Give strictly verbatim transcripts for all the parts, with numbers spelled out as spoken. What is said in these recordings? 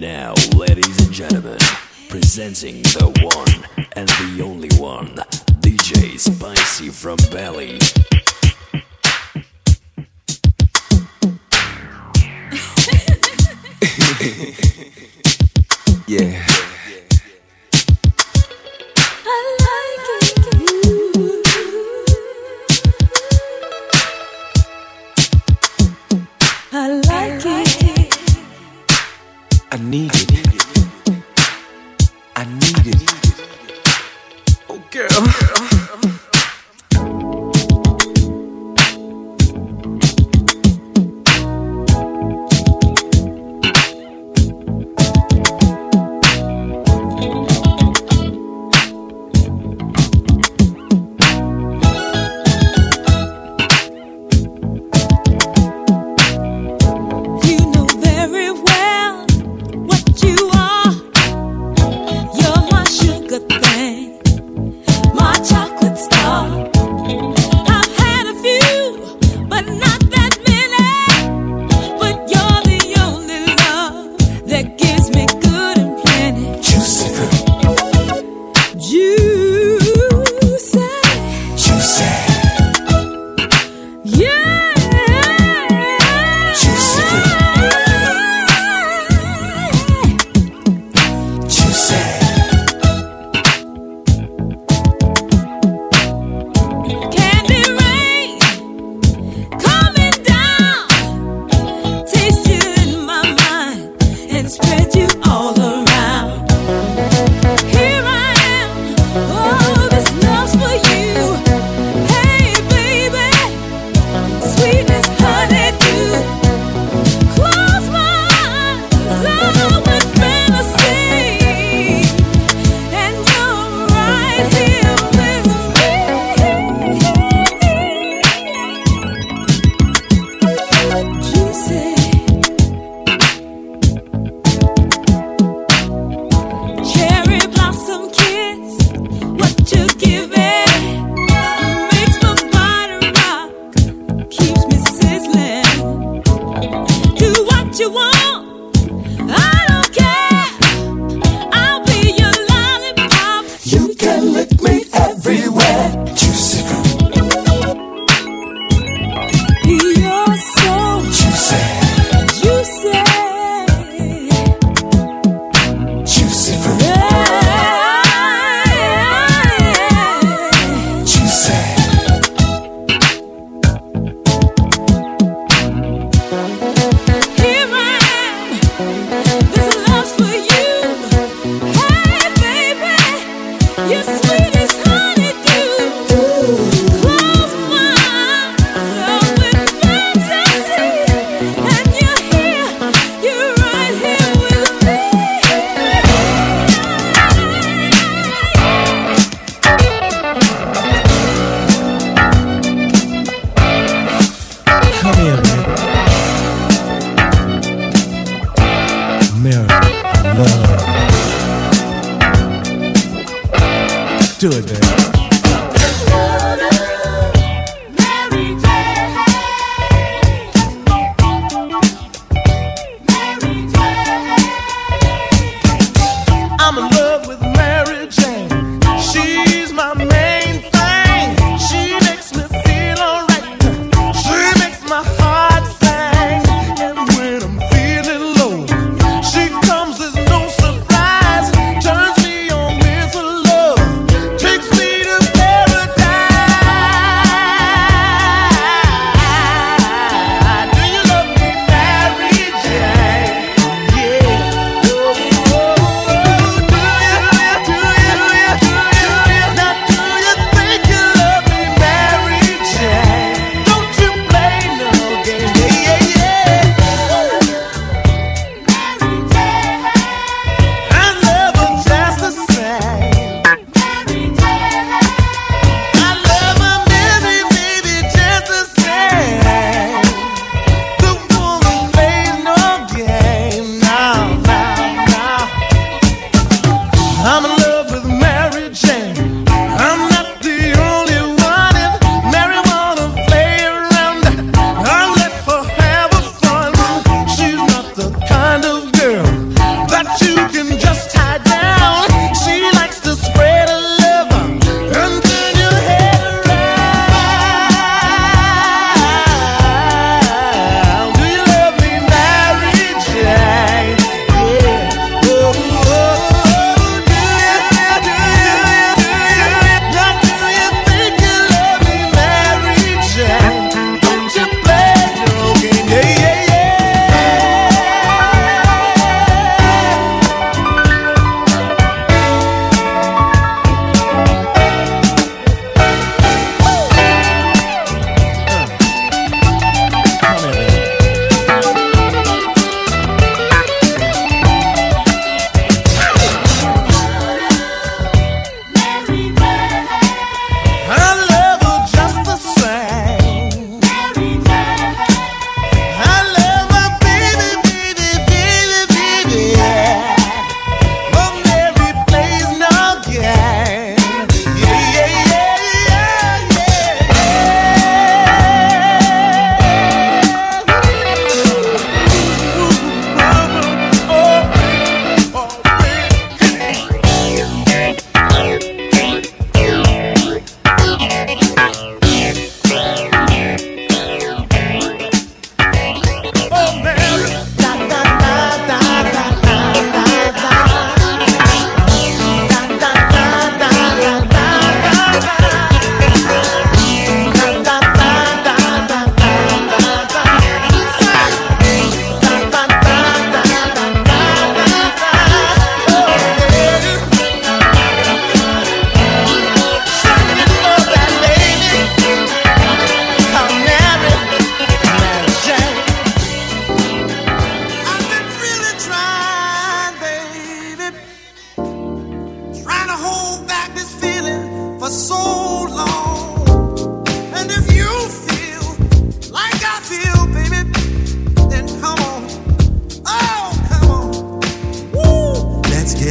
now, ladies and gentlemen, presenting the one and the only one, D J Spicy from Bali. Yeah. I like it. I like it. I need it. I need it. Oh, girl. Do it, baby. Takes me to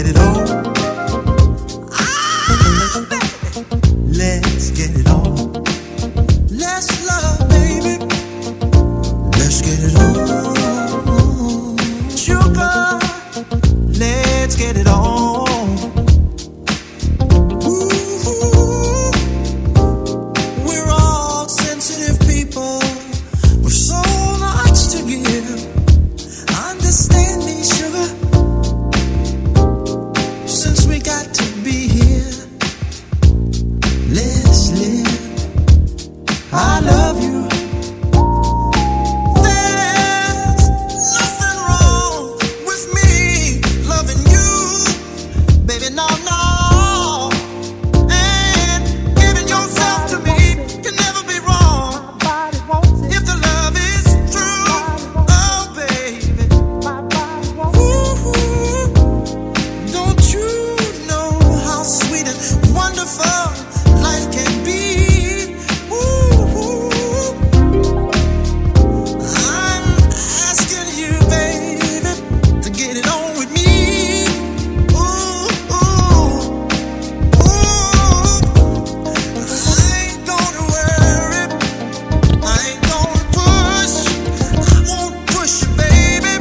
get it on. Ah, baby, let's get it on. Let's love, baby. Let's get it on. Sugar, let's get it on. Ooh, we're all sensitive people with so much to give. Understand me, sugar, since we got to be here. Let's live. I love you. There's nothing wrong with me loving you, baby. No, no. And giving yourself to me can never be wrong if the love is true. Oh, baby. Ooh, don't you know how sweet and wonderful life can be? I'm asking you, baby, to get it on with me. Ooh, ooh, ooh. I ain't gonna worry, I ain't gonna push, I won't push you, baby.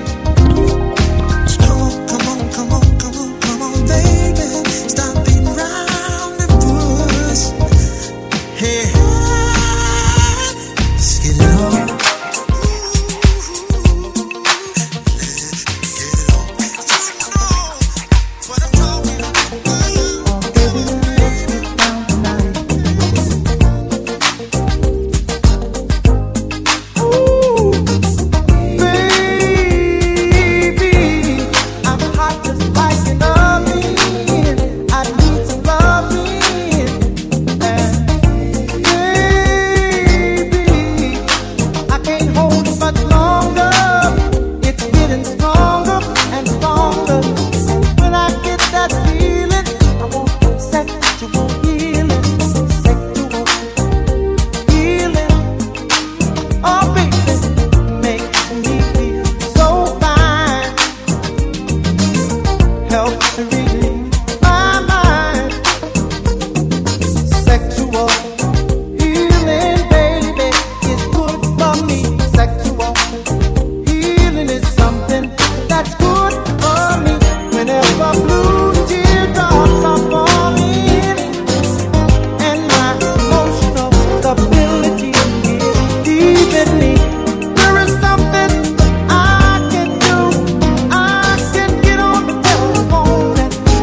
Come on, come on, come on, come on, come on, baby. Stop beating round the bush. Hey, let's get it on. What I'm talking about, baby, I'm hot just like an oven. I need some loving, and baby, I can't hold it much longer. It's getting stronger and stronger. When I get that feeling, I want sexual healing, sexual healing. Oh, baby, makes me feel so fine. Helps to relieve my mind. Sexual healing, baby, is good for me. Sexual healing is something that's good for me. Whenever blue teardrops are falling and my emotional stability is deepening, there is something I can do. I can get on the telephone and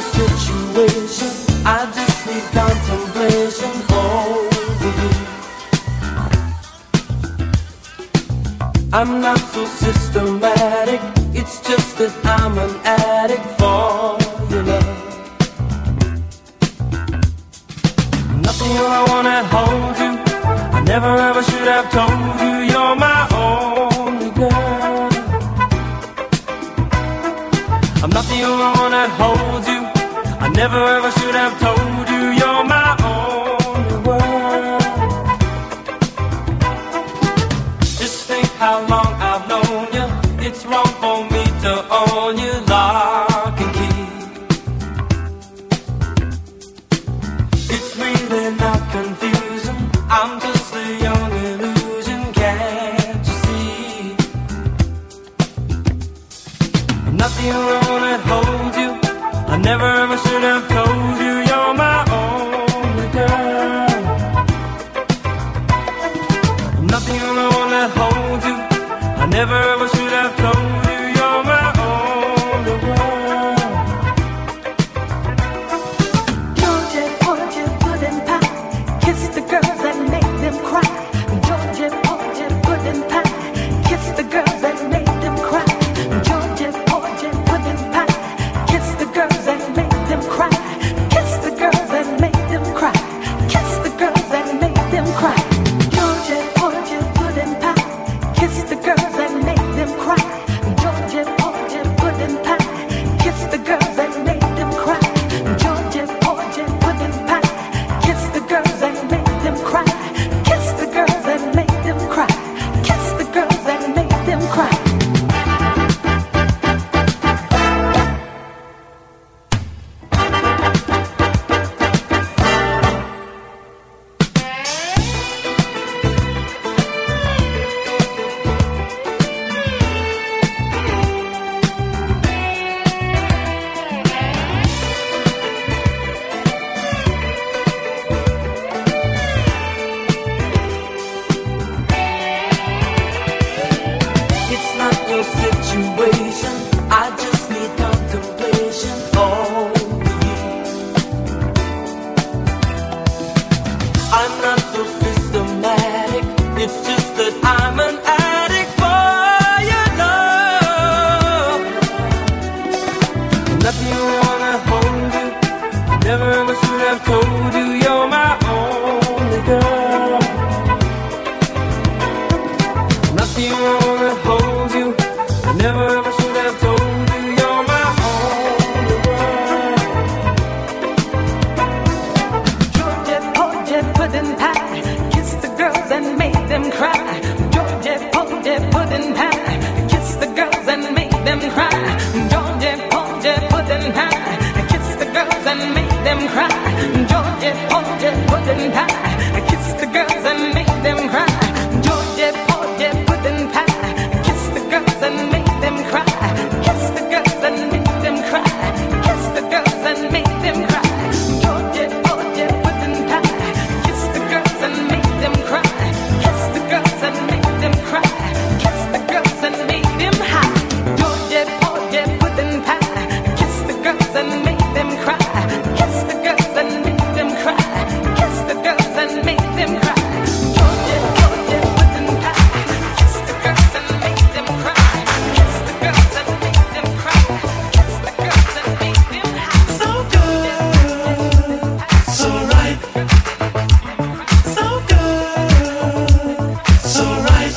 situation. I just need contemplation over you. I'm not so systematic. It's just that I'm an addict for your love. Nothing I wanna hold you. I never ever should have told you you're my only girl. I'm not the only one that holds you. I never ever should have told you you're my only world. Just think how long I've known you. It's wrong for me to own you lock and key. It's really not confusing. I'm just a young illusion, can't you see? I'm not the only one that holds you. I never ever should have told you you're my only girl. I'm not the only one that holds you. I never ever should have told you you're my only world. Georgia, Georgia, pudding pie. Kiss the girls that make them cry. Georgia, Georgia, pudding pie. Kiss the girls that make them cry. Georgia, Georgia, pudding pie. Kiss the girls that make them cry. Kiss the girls that make them cry. Kiss the girls that make them cry. Georgia, Georgia, pudding pie. Kiss the girls that make them cry. Georgia, Georgia, pudding pie. Kiss the girls that make them cry. Georgia, Georgia, pudding pie. Kiss the girls that make them cry. Kiss the girls that make them cry. Kiss the girls that make them cry. It's not your situation. I just need contemplation over you. I'm not so systematic. It's just that I'm an addict for your love. I'm not the only one that holds you. Never ever should have told you you're my only girl. I'm not the only one that holds you. I never ever should have told you you're my only world. Georgia, Georgia, pudding pie. Kiss the girls and make them cry. Georgia, Georgia, pudding pie. Kiss the girls and make them cry. Georgia, Georgia, pudding pie. Kiss the girls and make them cry. Georgia, Georgia, pudding pie. Kiss the girls and make them cry. Georgia, Georgia, pudding pie. Kiss the girls and make them cry. Kiss the girls and make them cry. Kiss the girls and make them cry. Georgia, Georgia, pudding pie. Kiss the girls and make them cry. Kiss the girls and make them cry. Kiss the girls and make them high. Georgia, Georgia, pudding pie. Kiss the girls and make them cry. Kiss the girls and make them cry. Kiss the girls and make them cry. Georgia, Georgia, pudding pie. Kiss the girls and make them cry. Kiss the girls and make them cry. Kiss the girls and make them high. So good, so right, so good, so right.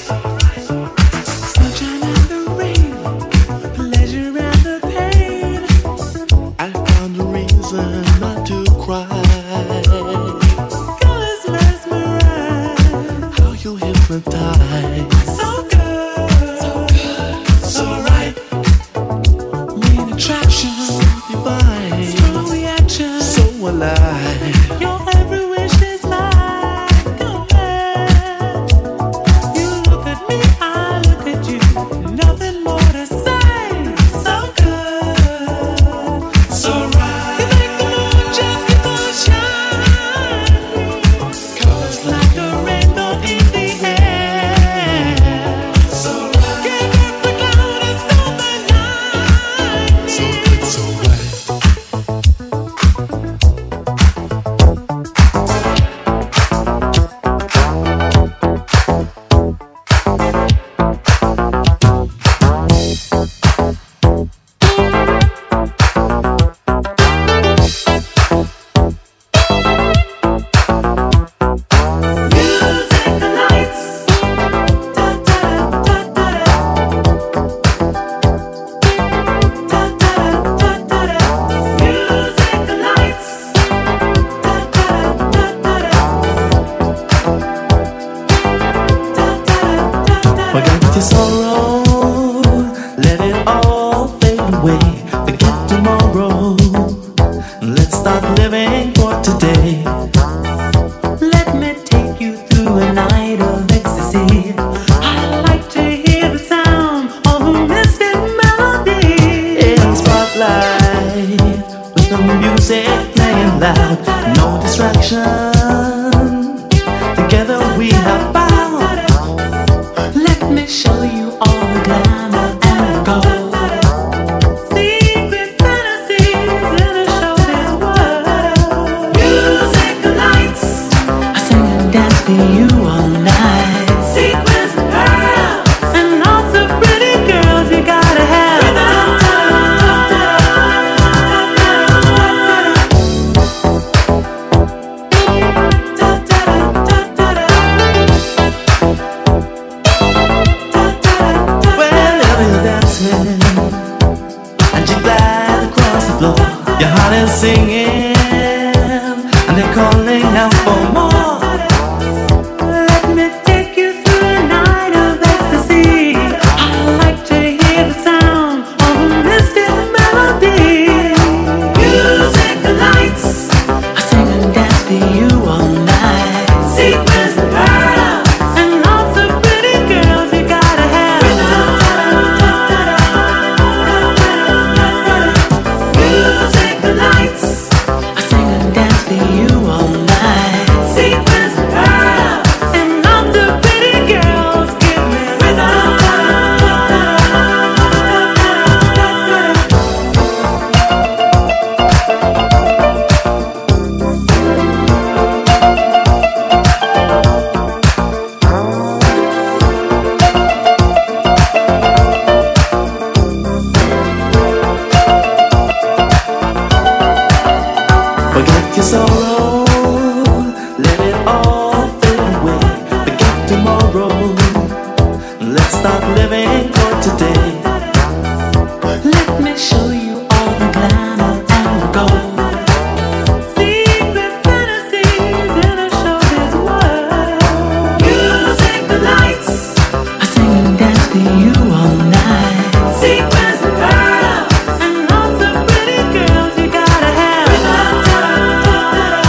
Sunshine and the rain, pleasure and the pain. I found a reason not to cry. Colors mesmerize, how you hypnotize. So good, so good, so right. Main attraction, divine. Strong reaction, so alive. Your every wish is mine. Go ahead. You look at me, I look at you. Nothing more to say. So good, so right. You make the the music playing loud, no distraction. Together we have found. Let me show you all the glamour and gold. Secret fantasies in a showbiz world. Music lights, I sing and dance for you all night. Sequins and pearls, and lots of pretty girls you gotta have. Your heart is singing, and they're calling out for more. Let me take you through a night of ecstasy. I like to hear the sound of a mystic melody. Music lights, I sing and dance for you all night. Sequins and pearls, and lots of pretty girls you gotta have. Music lights, I sing and dance for you all night. Sequins and pearls, and lots of pretty girls give me rhythm. Forget your sorrow, let it all fade away. Forget tomorrow, let's start living for today. Let me show you all the glamour and gold. Secret fantasies in a showbiz world. Music lights, I sing and dance for you all night. Sequins and pearls, and lots of pretty girls you gotta have.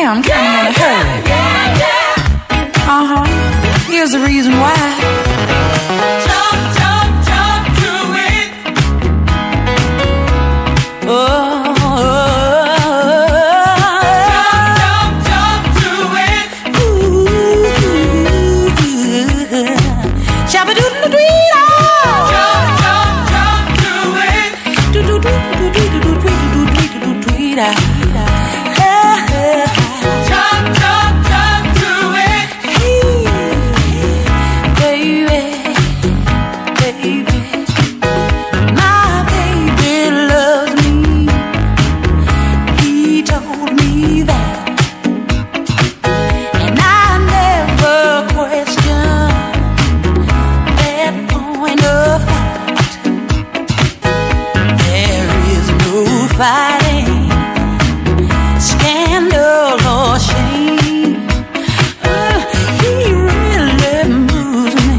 Yeah, I'm kind of in a hurry. Yeah, yeah. Uh-huh. Here's the reason why. Jump, jump, jump to it. Oh, oh, oh, Jump, jump, jump to it. ooh, shabba-doodle-doo-doo-doo. Jump, jump, jump to it. Do-do-do-do-do-do-do-do-do-do-do-do-do-do-do-do. Jump, jump, jump to it. Baby, baby, my baby loves me. He told me that, and I never questioned that point of fact. There is no fighting, scandal or shame. Uh, he really moves me,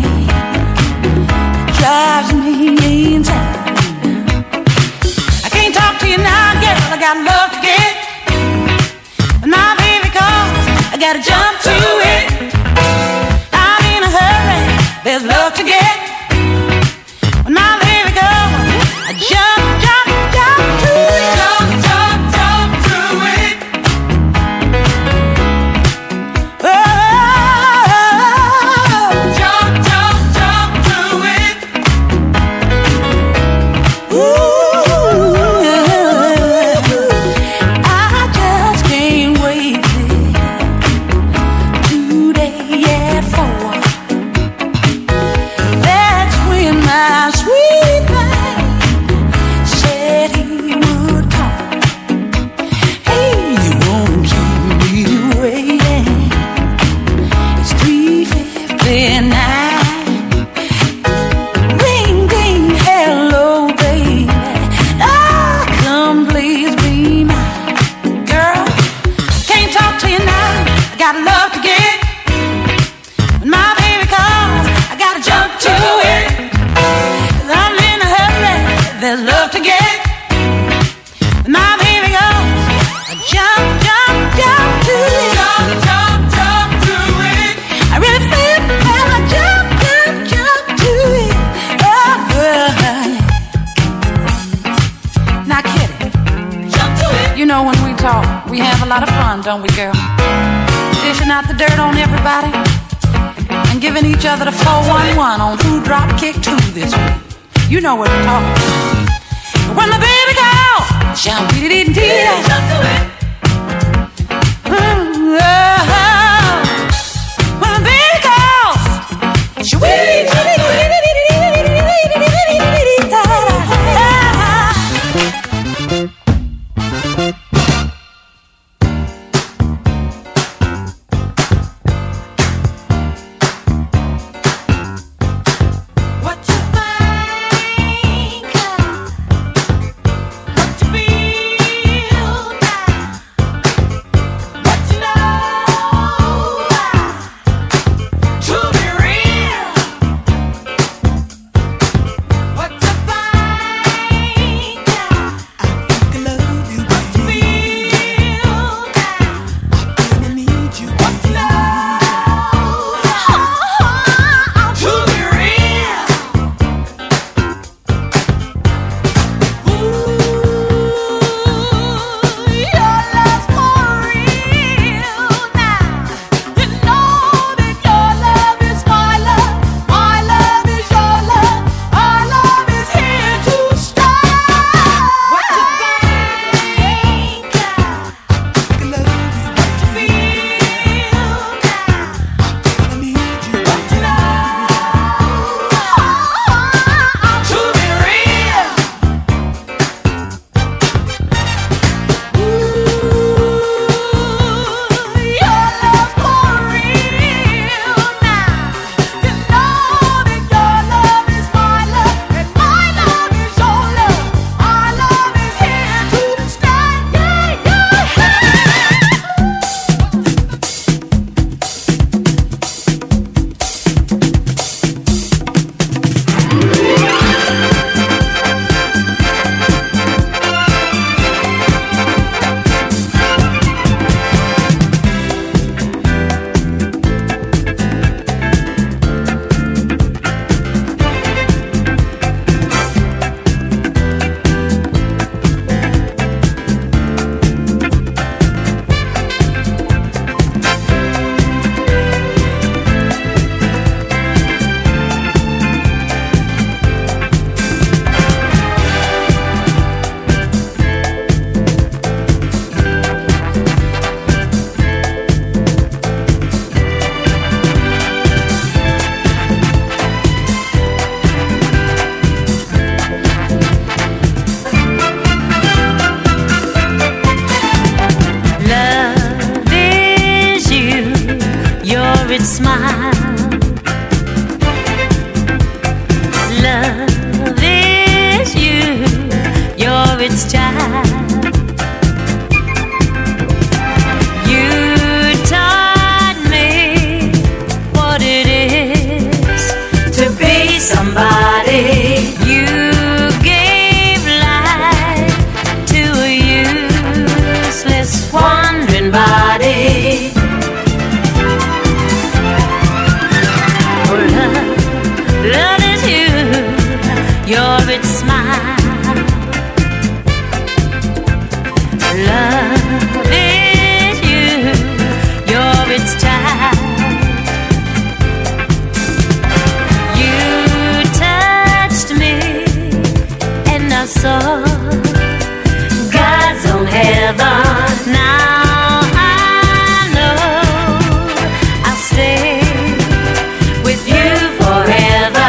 drives me insane. I can't talk to you now, girl, I got love to get. When my baby calls, I gotta jump to it. I'm in a hurry, there's love to get. When my baby calls, I jump, jump, jump to it. Jump, jump, jump to it. Oh, Jump, jump, jump to it. ooh, I just can't wait till today at four. That's when my sweet man said he would come. Hey, you won't keep me waiting. It's three fifty-nine. Ring, ding, hello, baby. Ah, come please be mine. Girl, can't talk to you now. I got love to get. When my baby calls, I gotta jump to it. 'Cause I'm in a hurry, there's love to get. When my baby goes, I jump, jump, jump to it. Jump, jump, jump to it. I really feel when I jump, jump, jump to it. Oh, girl. Now, Kitty, Jump to it. you know when we talk, we have a lot of fun, don't we, girl? Dishing out the dirt on everybody and giving each other the four one one on who drop kick two this week. You know what we're talking about. But when the baby calls, shout dee dee dee dee. Jump to it. Ooh, oh, when the baby calls, sweet. What you think? What you feel? love is you, you're its child. You touched me and I saw God's own heaven. Now I know I'll stay with you forever.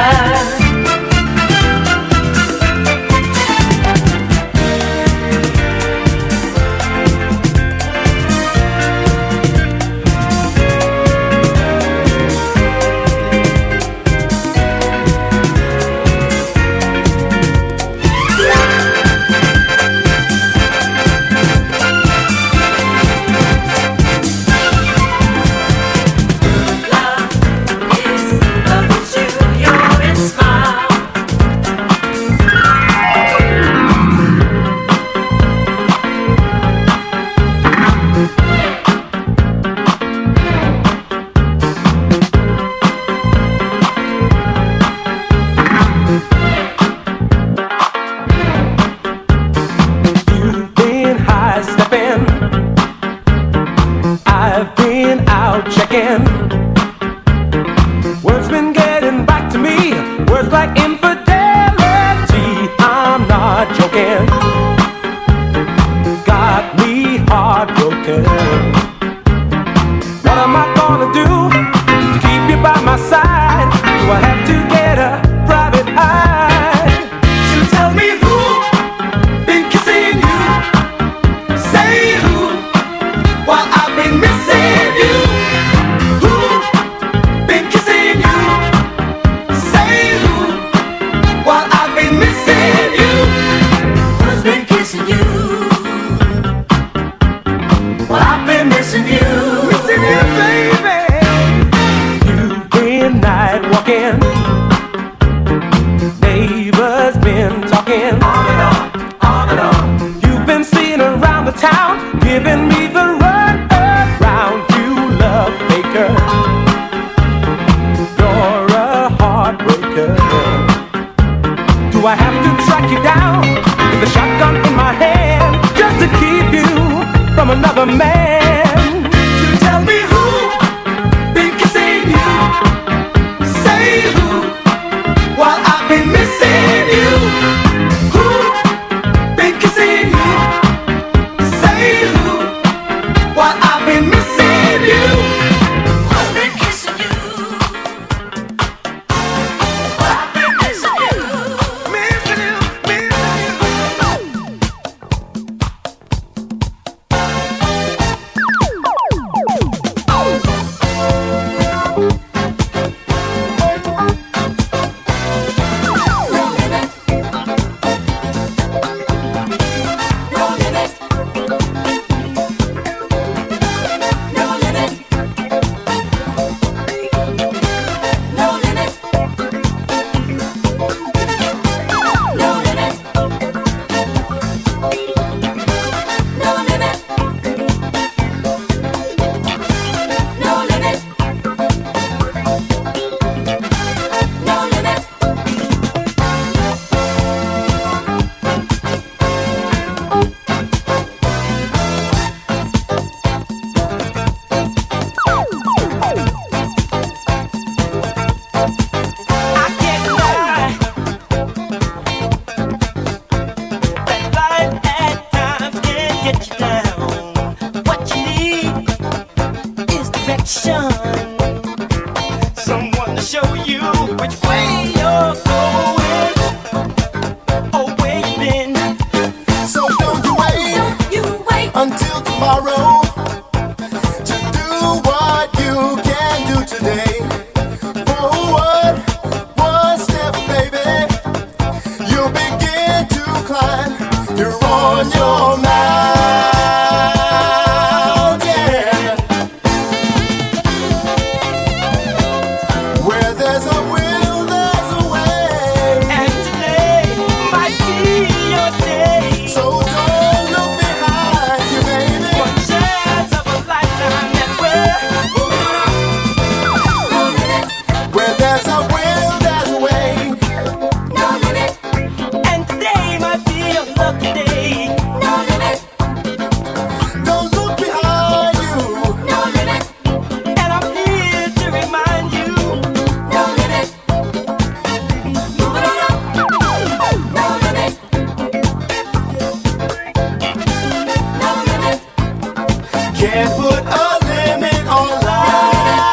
can't put a limit on life.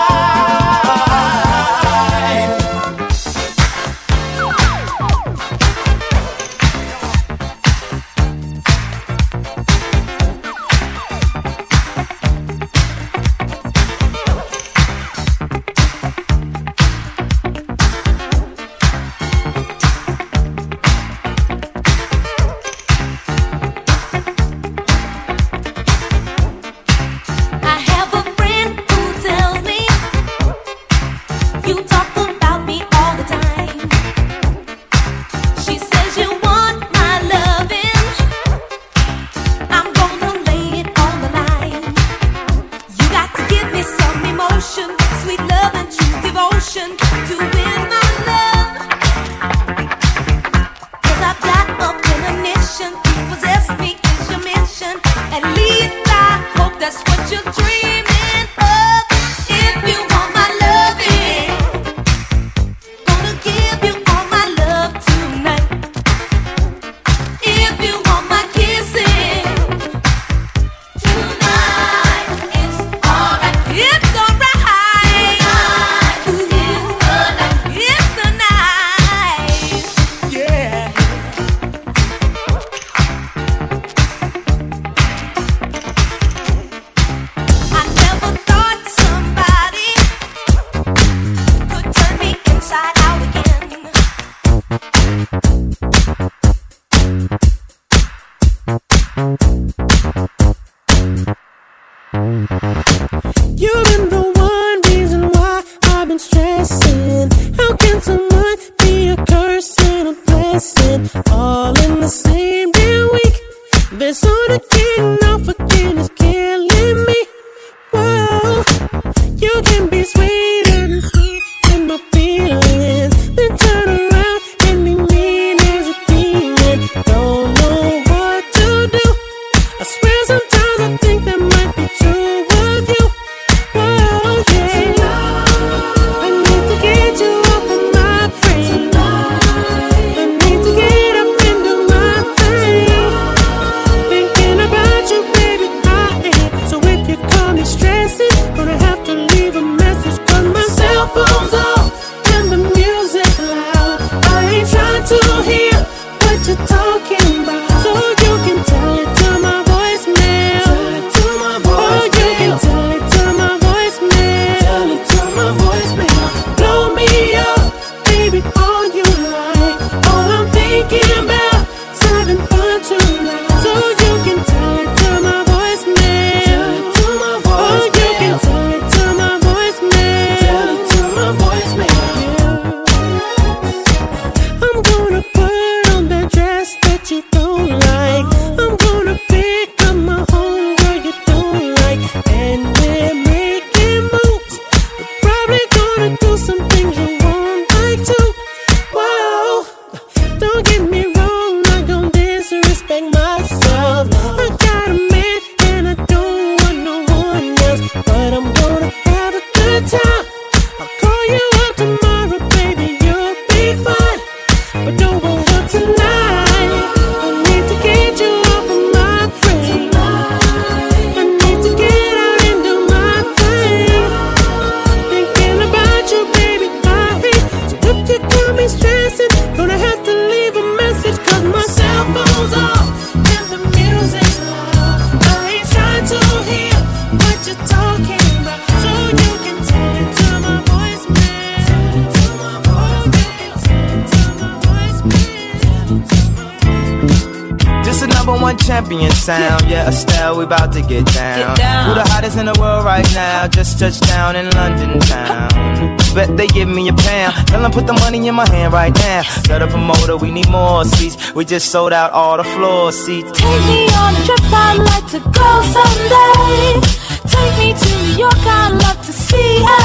Champion sound, yeah, Estelle, we about to get down. Get down. Who the hottest in the world right now? Just touched down in London town. Bet they give me a pound. Tell them put the money in my hand right now. Tell the promoter we need more seats. We just sold out all the floor seats. Take me on a trip, I'd like to go someday. Take me to New York, I'd love to see L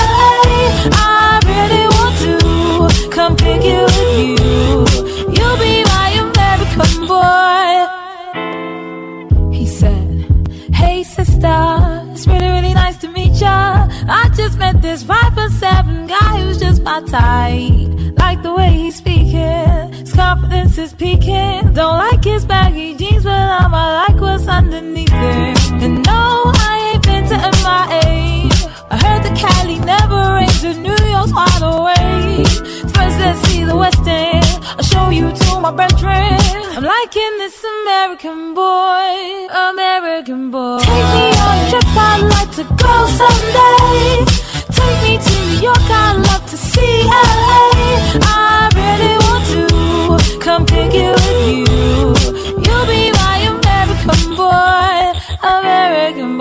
A. I really want to come pick you with you. You'll be my American boy. He said, hey sister, it's really, really nice to meet ya. I just met this five foot seven guy who's just my type. Like the way he's speaking, his confidence is peaking. Don't like his baggy jeans, but I'ma like what's underneath it. And no, I ain't been my bedroom. I'm liking this American boy, American boy. Take me on a trip, I'd like to go someday. Take me to New York, I'd love to see L A. I really want to come pick it with you. You'll be my American boy, American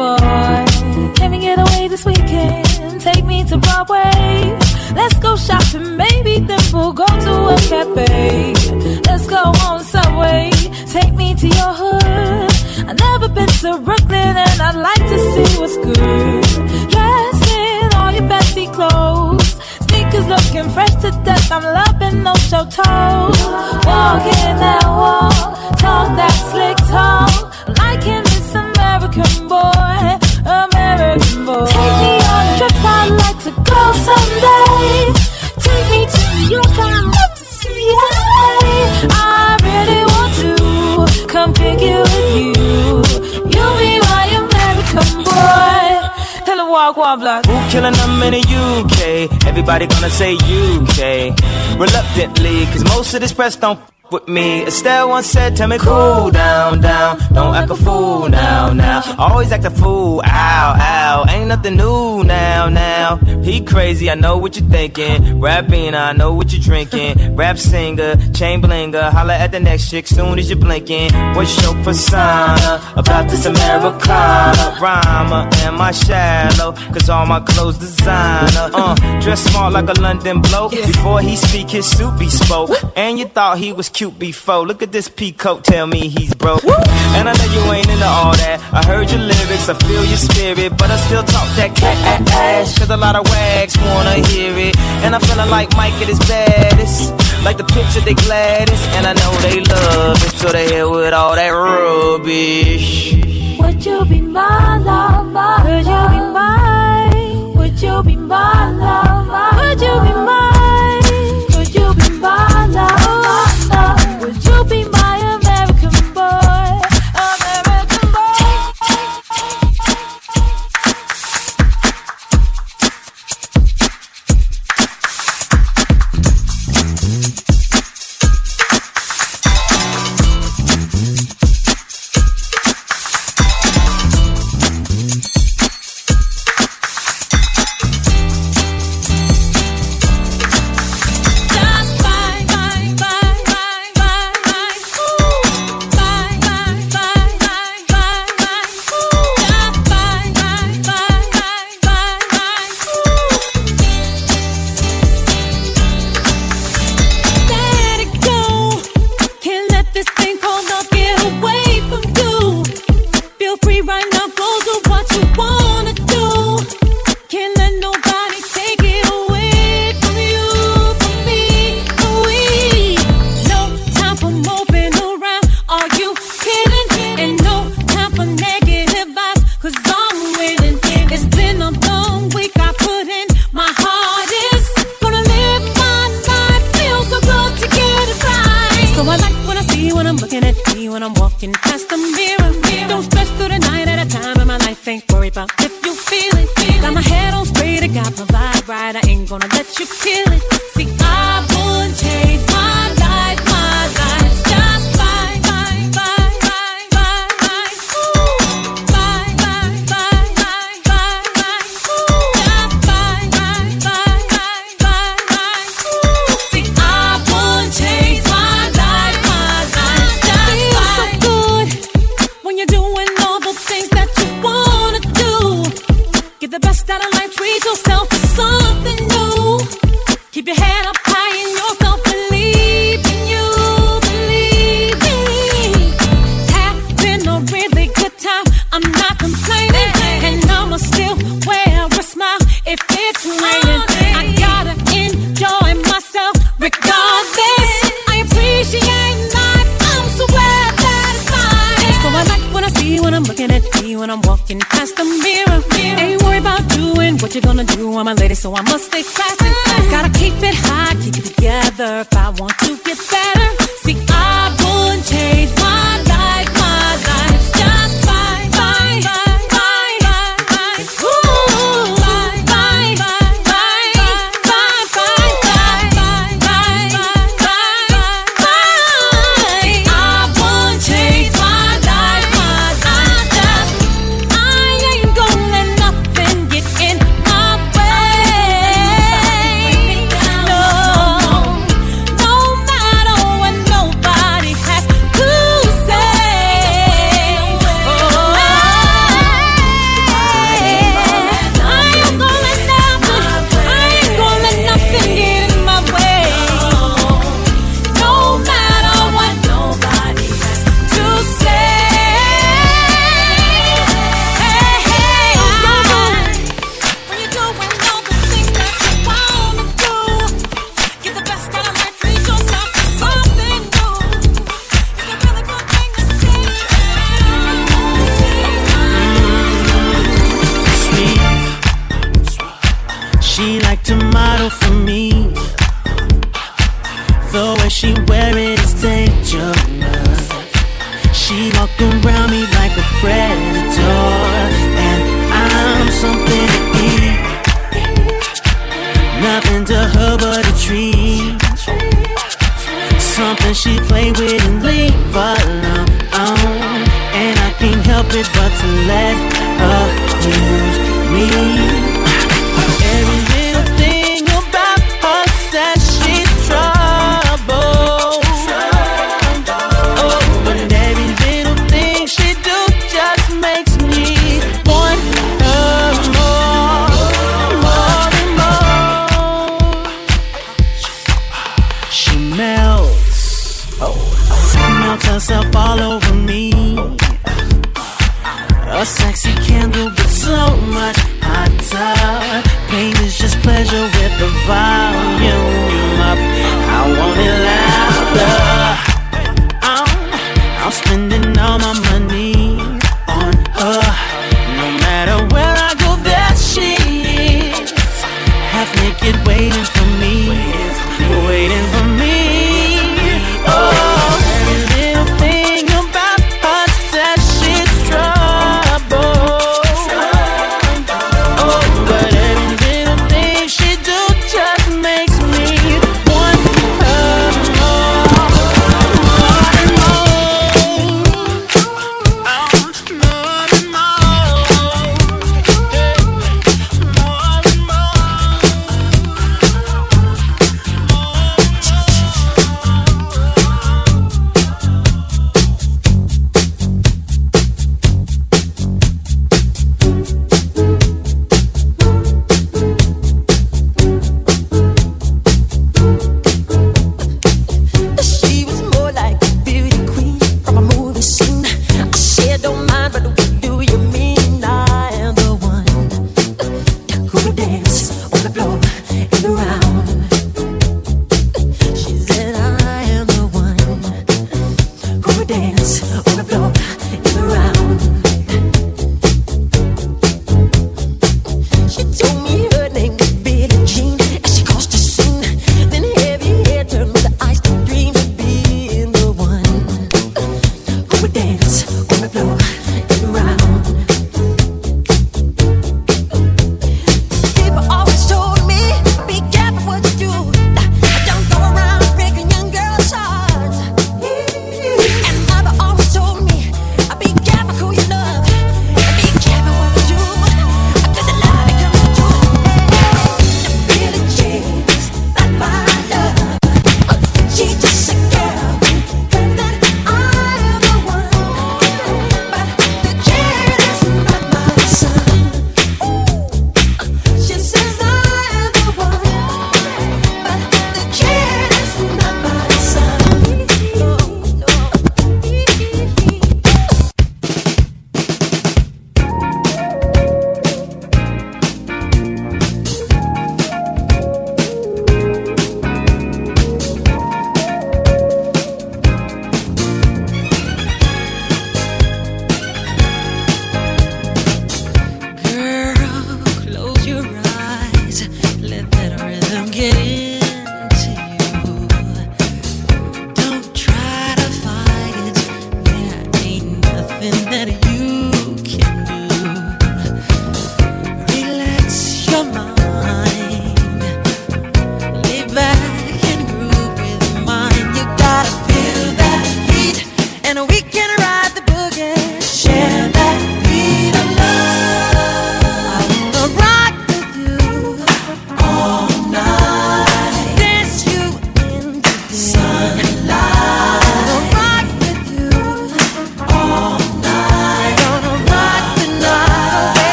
boy. Can we get away this weekend? Take me to Broadway. Let's go shopping, maybe then we'll go to a cafe. Let's go on Subway, take me to your hood. I've never been to Brooklyn and I'd like to see what's good. Dressed in all your fancy clothes, sneakers looking fresh to death. I'm loving those show toes. Walking that walk, talk that slick talk. I'm liking this American boy, American boy. Take me on a trip, I'd like to go someday. Take me to New York, I'd love to see L A. I really want to come pick it with you. You'll be my American boy. Hello, walk, walk, block. Who killing them in the U K? Everybody gonna say U K. Reluctantly, cause most of this press don't with me. Estelle once said, tell me cool down, down. Don't act a fool now, now. Always act a fool, ow, ow. Ain't nothing new now, now. He crazy, I know what you're thinking. Rapping, I know what you're drinking. Rap singer, chain blinger. Holla at the next chick soon as you're blinking. What's your persona about this Americana? Rhymer, am I shallow? Cause all my clothes designer. Uh, dress smart like a London bloke. Before he speak, his suit be spoke. And you thought he was cute before. Look at this peacoat, tell me he's broke. And I know you ain't into all that. I heard your lyrics, I feel your spirit, but I still talk that cat ass. Cause a lot of wags wanna hear it. And I'm feeling like Mike at his baddest. Like the picture they gladdest. And I know they love it, so they here with all that rubbish. Would you be my love, my Would you be mine? Would you be my love, my Would you be mine? Would you be my love? Would you be my American boy, American boy? So I must stay classy. Gotta keep it high, keep it together if I want to get better. See, I wouldn't change my life, my life's just fine, fine, fine, fine, fine. Ooh, fine, fine, fine, fine, fine, fine, fine, fine, fine, fine, fine. to model for me. The way she wear it is dangerous. She walk around me like a predator, and I'm something to eat. Nothing to her but a treat. Something she play with and leave alone. And I can't help it but to let her use me. Every little thing about her says she's trouble. Oh, but every little thing she do just makes me want her more, more and more. She melts, melts herself all over me. A sexy candle, but so much hotter. Pain is just pleasure with the volume up. I want it louder. I'm, I'm spending all my money on her. No matter where I go, there she is. Half naked, waiting for me, waiting for me. Oh, every little thing about her says she's trouble. Oh, but every little thing she do just makes me want her more, more and more.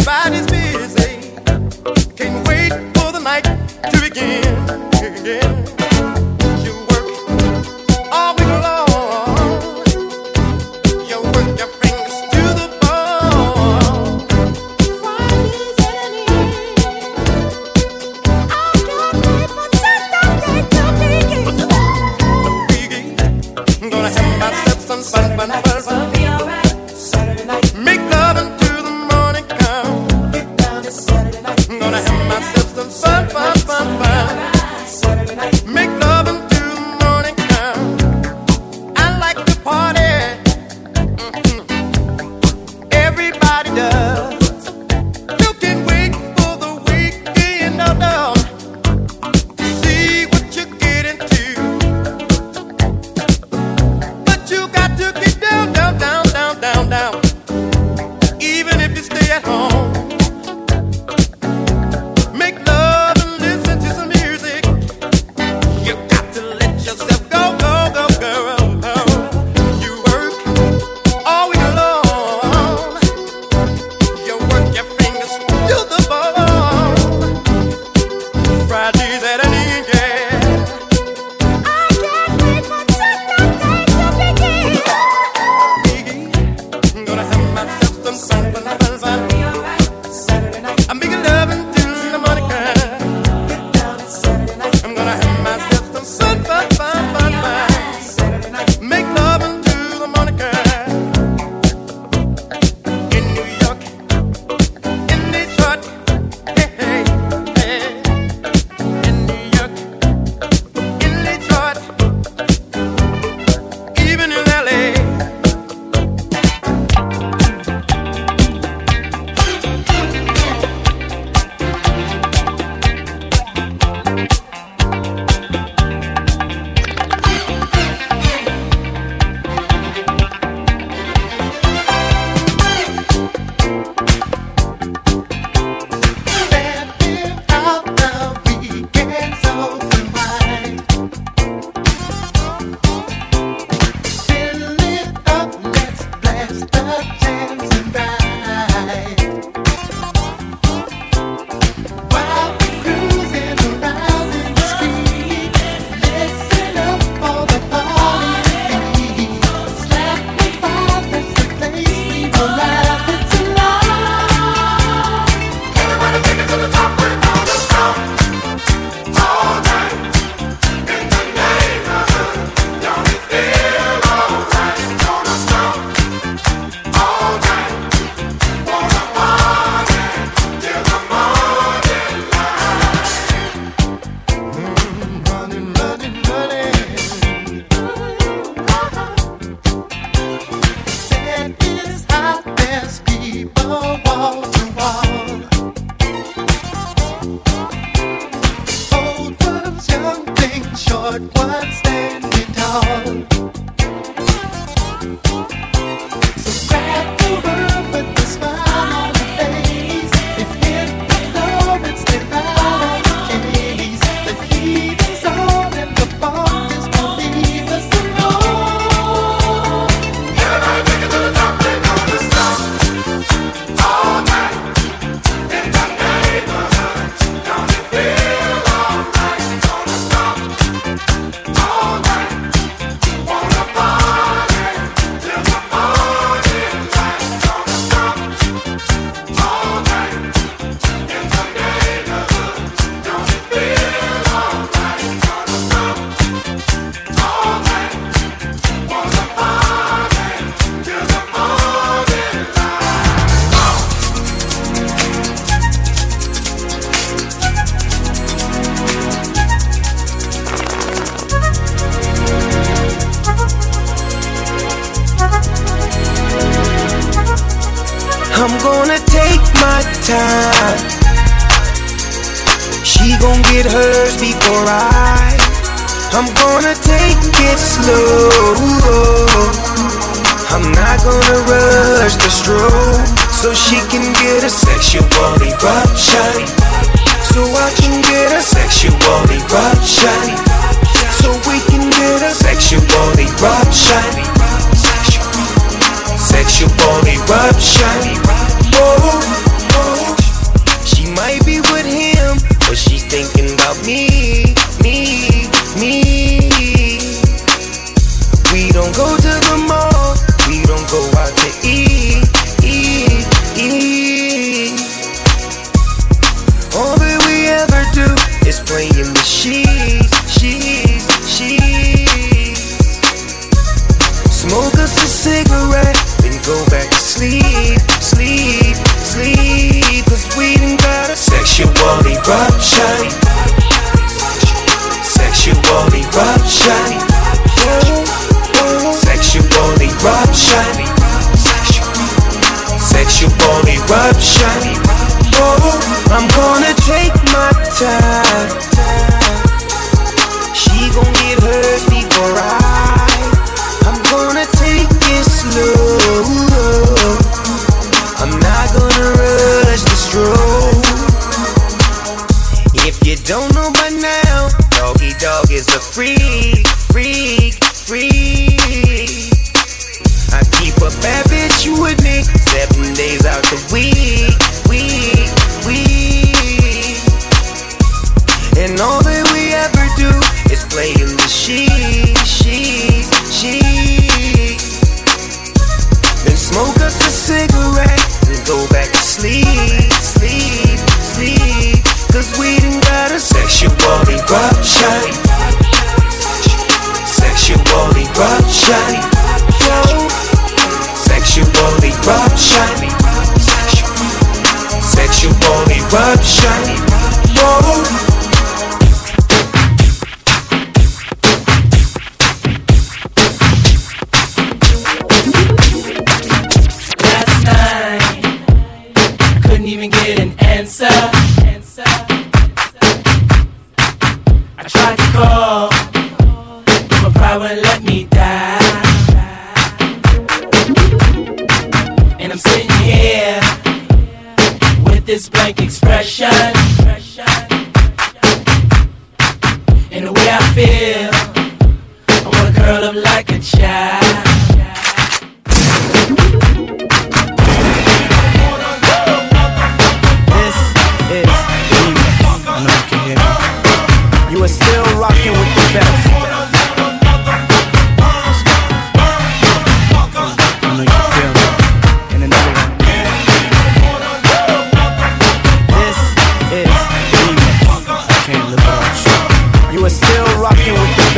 Everybody's busy. Can't wait for the night to begin. Again. You work all week long. You work your fingers to the bone. Friday's at an end. I can't wait for Saturday to begin. I'm gonna have myself some fun, fun, fun, fun. Saturday night. Make love until the morning come. Get down to Saturday night. I'm gonna have myself some fun, fun, fun, fun. Saturday night. Make love until the morning come. I like to party. Mm-hmm. Everybody does. You can wait for the weekend, no, no. See what you get into. But you got to get down, down, down, down, down, down. Even if you stay at home. Make love and listen to some music. You got to let yourself go, go, go, girl. You work all week long. You work your fingers to the bone. Friday's at an end, yeah. I can't wait for Saturday to begin. I'm gonna have myself some fun, fun, fun, fun. Saturday night. I'm making love until the morning comes. Get down to Saturday night. I'm gonna have myself some fun, fun, fun, fun, fun. Saturday night. Make love until the morning comes. In New York, in Detroit, hey, hey, hey. In New York, in Detroit, even in L A. Running, running, running. That is how there's people wall to wall. Old ones, young things, short ones, standing tall. So grab the world with a smile on your face. If hit the floor and stay right on the case. The heat is on and the funk is won't leave us alone. Everybody take it to the top, we're gonna stop all night in the neighborhood. Don't it feel alright? Gonna stop all night. Wanna party till the morning light. Gonna stop all night in the neighborhood. Don't it feel alright? Gonna stop all night. Wanna party till the morning I'm gonna take my time. She gon' get hers before I. I'm gonna take it slow. I'm not gonna rush the stroke, so she can get a sexual eruption. So I can get a sexual eruption. So we can get a sexual eruption. Sexual eruption. Whoa, whoa. sleep, sleep. Cause we done got a sexual eruption. Sexual eruption. Sexual eruption. Sexual eruption. Oh, I'm gonna take my time. She gon' get hers before I. I'm gonna take it slow. I'm not gonna rush the stroke. If you don't know by now, Doggy Dog is a freak, freak, freak. I keep a bad bitch with me seven days out the week, week, week. And all that we ever do is play in the sheet, sheet, sheet. Then smoke us a cigarette and go back to sleep, sleep, sleep. Cause we done got a sexual eruption. Sexual eruption. Whoa. Sexual eruption. Sexual eruption. Whoa. Even get an answer. I tried to call, but my pride wouldn't let me die. And I'm sitting here with this blank expression. And the way I feel, I wanna curl up like a child. You are still rocking with the best. I know you feel me. In another one. This is Remix. I can't live without you. You are still rocking with the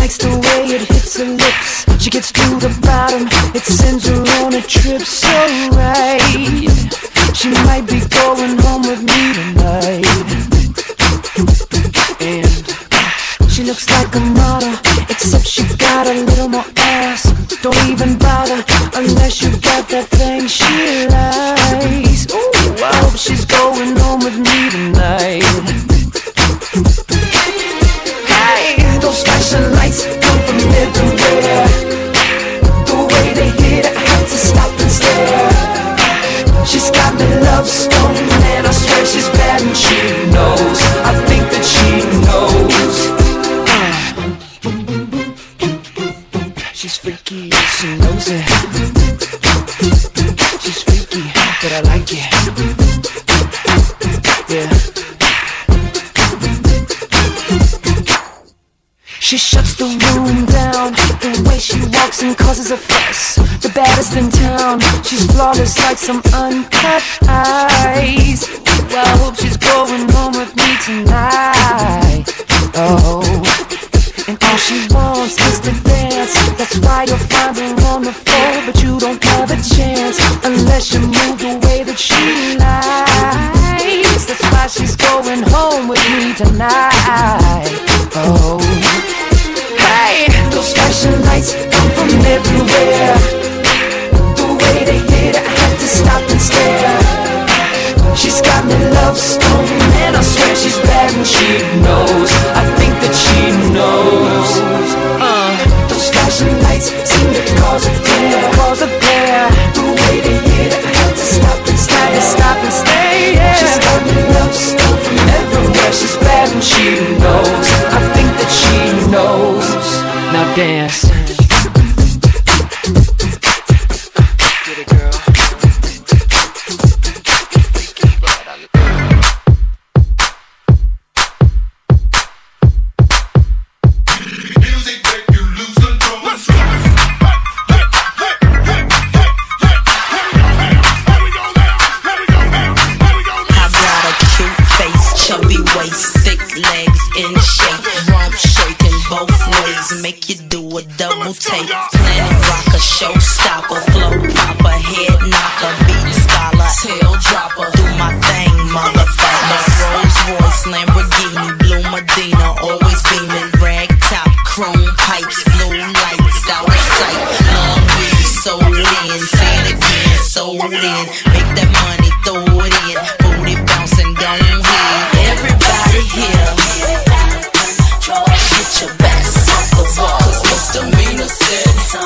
likes the way it hits her lips. She gets to the bottom, it sends her on a trip. So right, she might be going home with me tonight. And she looks like a model, except she got a little more ass. Don't even bother unless you got that thing she likes. Ooh, I hope she's going home with me tonight. Hey, those flashing lights come from everywhere. The way they hit, I have to stop and stare. She's got me love stone, and I swear she's bad and she knows. I think that she knows. She's freaky, she knows it. She's freaky, but I like it. Yeah. She shuts the room down. The way she walks and causes a fuss. The baddest in town. She's flawless like some uncut ice. Well, I hope she's going home with me tonight. Oh. And all she wants is to dance. That's why you'll find her on the floor, but you don't have a chance unless you move the way that she likes. That's why she's going home with me tonight. Oh, hey, those flashing lights come from everywhere. The way they hit, I had to stop and stare. She's got me love stone, and I swear she's bad and she knows. I think that she knows. Uh, those flashing lights seem to cause a glare, cause a glare. The way they hit, I had to stop and stay, to stop and stay. Yeah. She's got me love stone from everywhere. She's bad and she knows. I think that she knows. Now dance. Get it, girl. Make you do a double take. Planet rocker, showstopper, flow popper, head knocker, beat scholar, tail dropper. Do my thing, motherfucker. Rolls Royce, Lamborghini, Blue Medina, always beaming. Rag top, chrome pipes, blue lights, out of sight. Long weed, sold in, say it again, sold in. Make that money, throw it in, booty bouncing, don't hit. Everybody here, get your best. Cause misdemeanor said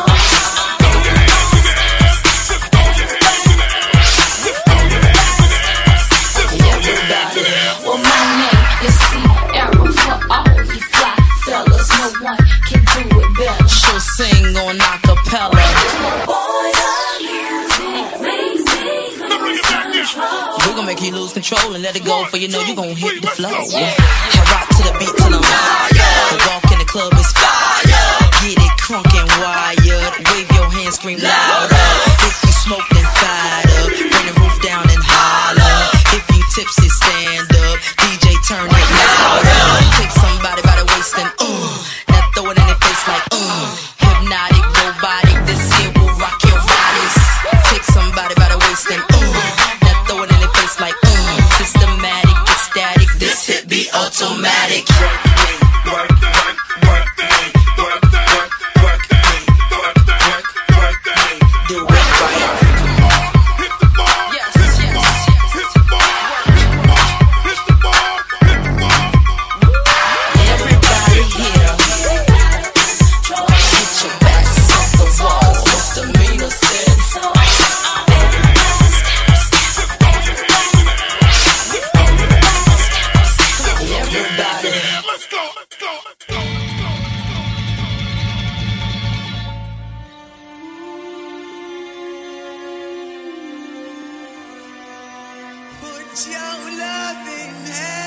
everybody. Well, my name is Sierra. For all you fly fellas, no one can do it better. She'll sing on acapella. Boy, the music makes me lose control. We're gonna make you lose control and let it go, for you know you gonna hit the flow. I rock to the beat till I'm fire. The walk in the club is fire. Get it crunk and wired. Wave your hands, scream louder. If you smoke, then fired up. Bring the roof down and holler. If you tipsy, stand up. D J, turn it louder. Take somebody by the waist and uh. Now throw it in their face like uh. Hypnotic, robotic. This here will rock your bodies. Take somebody by the waist and uh. Now throw it in their face like uh. Systematic, ecstatic. This hit be automatic. Work, work, work, work, work, work, work, work, work, work, work, do it right. Hit the bar, yes, yes, yes. Hit the bar, hit the bar, hit the bar, hit the bar. Everybody here, get your backs off the walls. Misdemeanor said so. Everybody, let's go, let's go, let's go. Put your loving hand